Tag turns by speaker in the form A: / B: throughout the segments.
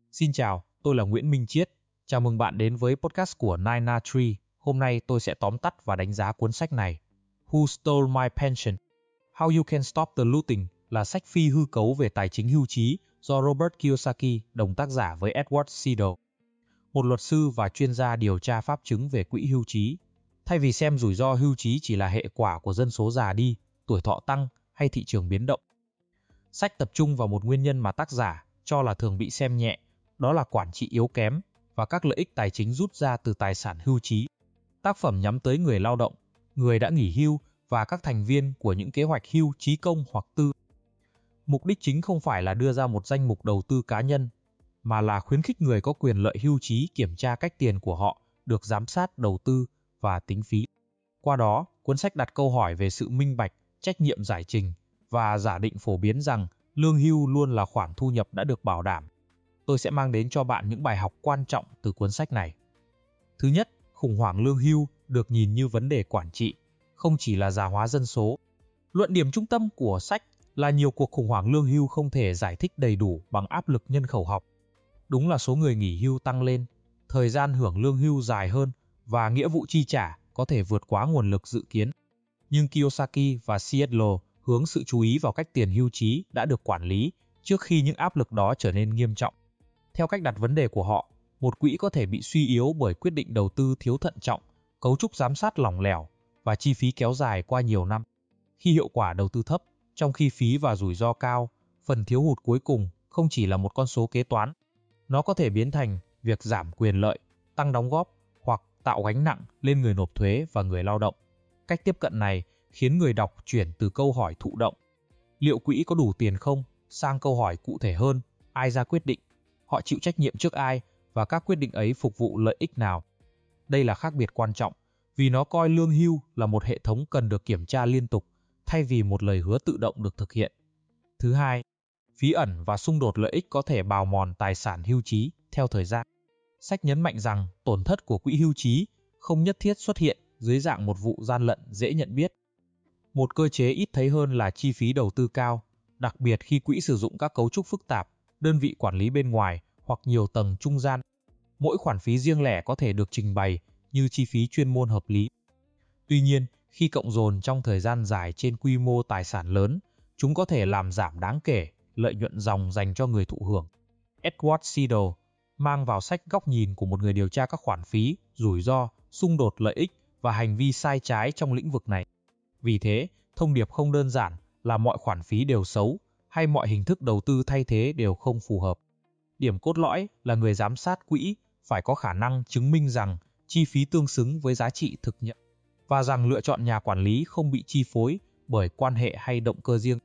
A: Xin chào, tôi là Nguyễn Minh Chiết. Chào mừng bạn đến với podcast của 9na3. Hôm nay tôi sẽ tóm tắt và đánh giá cuốn sách này. Who Stole My Pension? How You Can Stop the Looting là sách phi hư cấu về tài chính hưu trí do Robert Kiyosaki, đồng tác giả với Edward Seidel, một luật sư và chuyên gia điều tra pháp chứng về quỹ hưu trí. Thay vì xem rủi ro hưu trí chỉ là hệ quả của dân số già đi, tuổi thọ tăng hay thị trường biến động, sách tập trung vào một nguyên nhân mà tác giả cho là thường bị xem nhẹ, đó là quản trị yếu kém và các lợi ích tài chính rút ra từ tài sản hưu trí. Tác phẩm nhắm tới người lao động, người đã nghỉ hưu và các thành viên của những kế hoạch hưu trí công hoặc tư. Mục đích chính không phải là đưa ra một danh mục đầu tư cá nhân, mà là khuyến khích người có quyền lợi hưu trí kiểm tra cách tiền của họ được giám sát đầu tư và tính phí. Qua đó, cuốn sách đặt câu hỏi về sự minh bạch, trách nhiệm giải trình và giả định phổ biến rằng lương hưu luôn là khoản thu nhập đã được bảo đảm. Tôi sẽ mang đến cho bạn những bài học quan trọng từ cuốn sách này. Thứ nhất, khủng hoảng lương hưu được nhìn như vấn đề quản trị, không chỉ là già hóa dân số. Luận điểm trung tâm của sách là nhiều cuộc khủng hoảng lương hưu không thể giải thích đầy đủ bằng áp lực nhân khẩu học. Đúng là số người nghỉ hưu tăng lên, thời gian hưởng lương hưu dài hơn và nghĩa vụ chi trả có thể vượt quá nguồn lực dự kiến. Nhưng Kiyosaki và Seidel hướng sự chú ý vào cách tiền hưu trí đã được quản lý trước khi những áp lực đó trở nên nghiêm trọng. Theo cách đặt vấn đề của họ, một quỹ có thể bị suy yếu bởi quyết định đầu tư thiếu thận trọng, cấu trúc giám sát lỏng lẻo và chi phí kéo dài qua nhiều năm. Khi hiệu quả đầu tư thấp, trong khi phí và rủi ro cao, phần thiếu hụt cuối cùng không chỉ là một con số kế toán. Nó có thể biến thành việc giảm quyền lợi, tăng đóng góp hoặc tạo gánh nặng lên người nộp thuế và người lao động. Cách tiếp cận này khiến người đọc chuyển từ câu hỏi thụ động, liệu quỹ có đủ tiền không, sang câu hỏi cụ thể hơn, ai ra quyết định, họ chịu trách nhiệm trước ai và các quyết định ấy phục vụ lợi ích nào. Đây là khác biệt quan trọng vì nó coi lương hưu là một hệ thống cần được kiểm tra liên tục thay vì một lời hứa tự động được thực hiện. Thứ hai, phí ẩn và xung đột lợi ích có thể bào mòn tài sản hưu trí theo thời gian. Sách nhấn mạnh rằng tổn thất của quỹ hưu trí không nhất thiết xuất hiện dưới dạng một vụ gian lận dễ nhận biết. Một cơ chế ít thấy hơn là chi phí đầu tư cao, đặc biệt khi quỹ sử dụng các cấu trúc phức tạp, đơn vị quản lý bên ngoài hoặc nhiều tầng trung gian. Mỗi khoản phí riêng lẻ có thể được trình bày như chi phí chuyên môn hợp lý. Tuy nhiên, khi cộng dồn trong thời gian dài trên quy mô tài sản lớn, chúng có thể làm giảm đáng kể lợi nhuận ròng dành cho người thụ hưởng. Edward Seidel mang vào sách góc nhìn của một người điều tra các khoản phí, rủi ro, xung đột lợi ích và hành vi sai trái trong lĩnh vực này. Vì thế, thông điệp không đơn giản là mọi khoản phí đều xấu hay mọi hình thức đầu tư thay thế đều không phù hợp. Điểm cốt lõi là người giám sát quỹ phải có khả năng chứng minh rằng chi phí tương xứng với giá trị thực nhận và rằng lựa chọn nhà quản lý không bị chi phối bởi quan hệ hay động cơ riêng.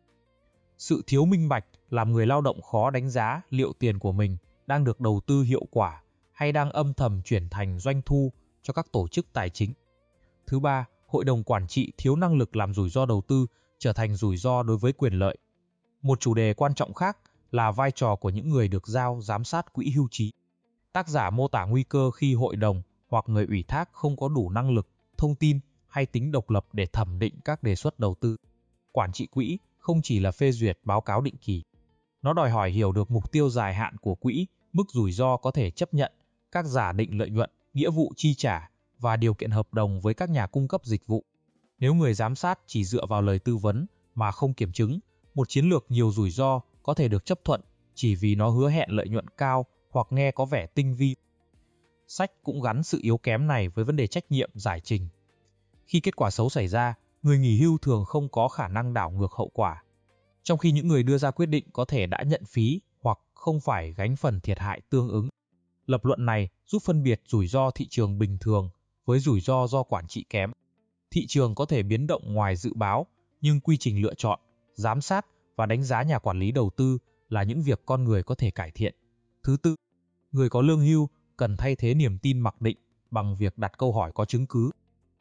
A: Sự thiếu minh bạch làm người lao động khó đánh giá liệu tiền của mình đang được đầu tư hiệu quả hay đang âm thầm chuyển thành doanh thu cho các tổ chức tài chính. Thứ ba, hội đồng quản trị thiếu năng lực làm rủi ro đầu tư trở thành rủi ro đối với quyền lợi. Một chủ đề quan trọng khác là vai trò của những người được giao giám sát quỹ hưu trí. Tác giả mô tả nguy cơ khi hội đồng hoặc người ủy thác không có đủ năng lực, thông tin hay tính độc lập để thẩm định các đề xuất đầu tư. Quản trị quỹ không chỉ là phê duyệt báo cáo định kỳ. Nó đòi hỏi hiểu được mục tiêu dài hạn của quỹ, mức rủi ro có thể chấp nhận, các giả định lợi nhuận, nghĩa vụ chi trả và điều kiện hợp đồng với các nhà cung cấp dịch vụ. Nếu người giám sát chỉ dựa vào lời tư vấn mà không kiểm chứng, một chiến lược nhiều rủi ro có thể được chấp thuận chỉ vì nó hứa hẹn lợi nhuận cao hoặc nghe có vẻ tinh vi. Sách cũng gắn sự yếu kém này với vấn đề trách nhiệm giải trình. Khi kết quả xấu xảy ra, người nghỉ hưu thường không có khả năng đảo ngược hậu quả, trong khi những người đưa ra quyết định có thể đã nhận phí hoặc không phải gánh phần thiệt hại tương ứng. Lập luận này giúp phân biệt rủi ro thị trường bình thường với rủi ro do quản trị kém. Thị trường có thể biến động ngoài dự báo, nhưng quy trình lựa chọn, giám sát và đánh giá nhà quản lý đầu tư là những việc con người có thể cải thiện. Thứ tư, người có lương hưu cần thay thế niềm tin mặc định bằng việc đặt câu hỏi có chứng cứ.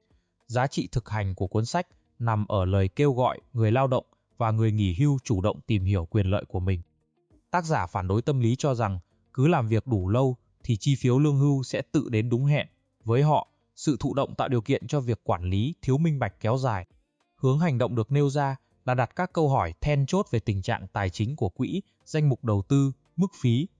A: Giá trị thực hành của cuốn sách nằm ở lời kêu gọi người lao động và người nghỉ hưu chủ động tìm hiểu quyền lợi của mình. Tác giả phản đối tâm lý cho rằng cứ làm việc đủ lâu thì chi phiếu lương hưu sẽ tự đến đúng hẹn. Với họ, sự thụ động tạo điều kiện cho việc quản lý thiếu minh bạch kéo dài. Hướng hành động được nêu ra là đặt các câu hỏi then chốt về tình trạng tài chính của quỹ, danh mục đầu tư, mức phí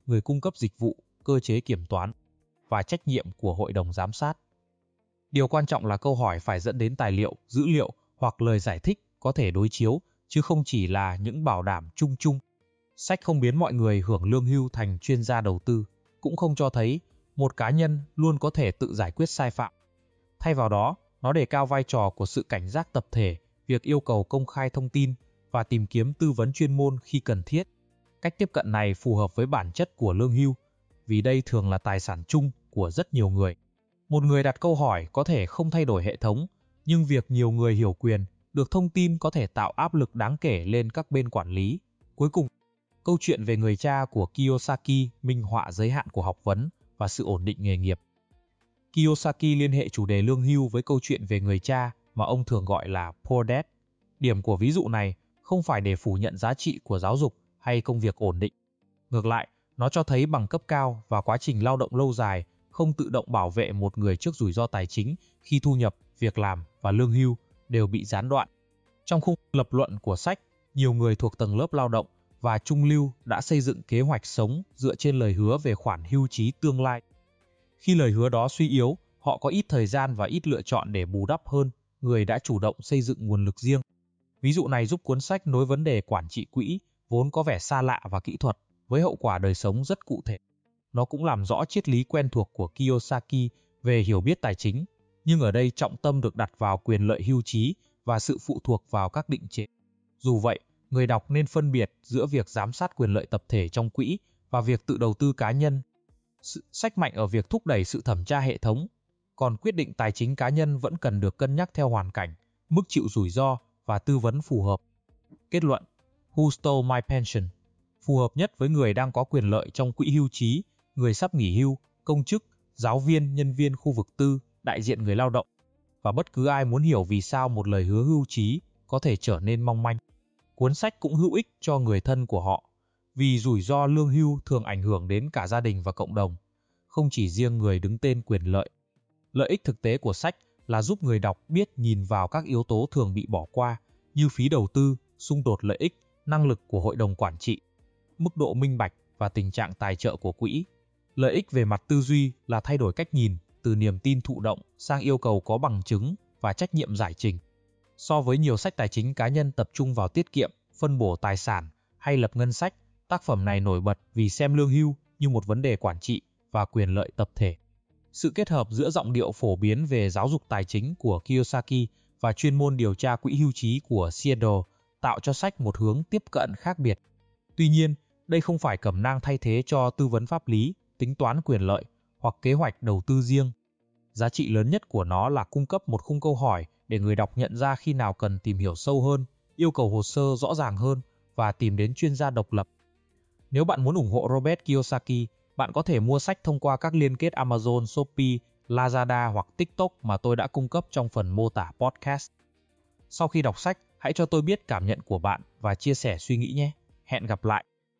A: người cung cấp dịch vụ, cơ chế kiểm toán và trách nhiệm của hội đồng giám sát. Điều quan trọng là câu hỏi phải dẫn đến tài liệu, dữ liệu hoặc lời giải thích có thể đối chiếu, chứ không chỉ là những bảo đảm chung chung. Sách không biến mọi người hưởng lương hưu thành chuyên gia đầu tư, cũng không cho thấy một cá nhân luôn có thể tự giải quyết sai phạm. Thay vào đó, nó đề cao vai trò của sự cảnh giác tập thể, việc yêu cầu công khai thông tin và tìm kiếm tư vấn chuyên môn khi cần thiết. Cách tiếp cận này phù hợp với bản chất của lương hưu, vì đây thường là tài sản chung của rất nhiều người. Một người đặt câu hỏi có thể không thay đổi hệ thống, nhưng việc nhiều người hiểu quyền, được thông tin có thể tạo áp lực đáng kể lên các bên quản lý. Cuối cùng, câu chuyện về người cha của Kiyosaki minh họa giới hạn của học vấn và sự ổn định nghề nghiệp. Kiyosaki liên hệ chủ đề lương hưu với câu chuyện về người cha mà ông thường gọi là Poor Dad. Điểm của ví dụ này không phải để phủ nhận giá trị của giáo dục hay công việc ổn định. Ngược lại, nó cho thấy bằng cấp cao và quá trình lao động lâu dài không tự động bảo vệ một người trước rủi ro tài chính khi thu nhập, việc làm và lương hưu đều bị gián đoạn. Trong khung lập luận của sách, nhiều người thuộc tầng lớp lao động và trung lưu đã xây dựng kế hoạch sống dựa trên lời hứa về khoản hưu trí tương lai. Khi lời hứa đó suy yếu, họ có ít thời gian và ít lựa chọn để bù đắp hơn người đã chủ động xây dựng nguồn lực riêng. Ví dụ này giúp cuốn sách nối vấn đề quản trị quỹ, vốn có vẻ xa lạ và kỹ thuật, với hậu quả đời sống rất cụ thể. Nó cũng làm rõ triết lý quen thuộc của Kiyosaki về hiểu biết tài chính, nhưng ở đây trọng tâm được đặt vào quyền lợi hưu trí và sự phụ thuộc vào các định chế. Dù vậy, người đọc nên phân biệt giữa việc giám sát quyền lợi tập thể trong quỹ và việc tự đầu tư cá nhân. Sách mạnh ở việc thúc đẩy sự thẩm tra hệ thống, còn quyết định tài chính cá nhân vẫn cần được cân nhắc theo hoàn cảnh, mức chịu rủi ro và tư vấn phù hợp. Kết luận: Who Stole My Pension? Phù hợp nhất với người đang có quyền lợi trong quỹ hưu trí, người sắp nghỉ hưu, công chức, giáo viên, nhân viên khu vực tư, đại diện người lao động, và bất cứ ai muốn hiểu vì sao một lời hứa hưu trí có thể trở nên mong manh. Cuốn sách cũng hữu ích cho người thân của họ, vì rủi ro lương hưu thường ảnh hưởng đến cả gia đình và cộng đồng, không chỉ riêng người đứng tên quyền lợi. Lợi ích thực tế của sách là giúp người đọc biết nhìn vào các yếu tố thường bị bỏ qua như phí đầu tư, xung đột lợi ích, năng lực của hội đồng quản trị, mức độ minh bạch và tình trạng tài trợ của quỹ. Lợi ích về mặt tư duy là thay đổi cách nhìn từ niềm tin thụ động sang yêu cầu có bằng chứng và trách nhiệm giải trình. So với nhiều sách tài chính cá nhân tập trung vào tiết kiệm, phân bổ tài sản hay lập ngân sách, tác phẩm này nổi bật vì xem lương hưu như một vấn đề quản trị và quyền lợi tập thể. Sự kết hợp giữa giọng điệu phổ biến về giáo dục tài chính của Kiyosaki và chuyên môn điều tra quỹ hưu trí của Seattle tạo cho sách một hướng tiếp cận khác biệt. Tuy nhiên, đây không phải cẩm nang thay thế cho tư vấn pháp lý, tính toán quyền lợi hoặc kế hoạch đầu tư riêng. Giá trị lớn nhất của nó là cung cấp một khung câu hỏi để người đọc nhận ra khi nào cần tìm hiểu sâu hơn, yêu cầu hồ sơ rõ ràng hơn và tìm đến chuyên gia độc lập. Nếu bạn muốn ủng hộ Robert Kiyosaki, bạn có thể mua sách thông qua các liên kết Amazon, Shopee, Lazada hoặc TikTok mà tôi đã cung cấp trong phần mô tả podcast. Sau khi đọc sách, hãy cho tôi biết cảm nhận của bạn và chia sẻ suy nghĩ nhé. Hẹn gặp lại!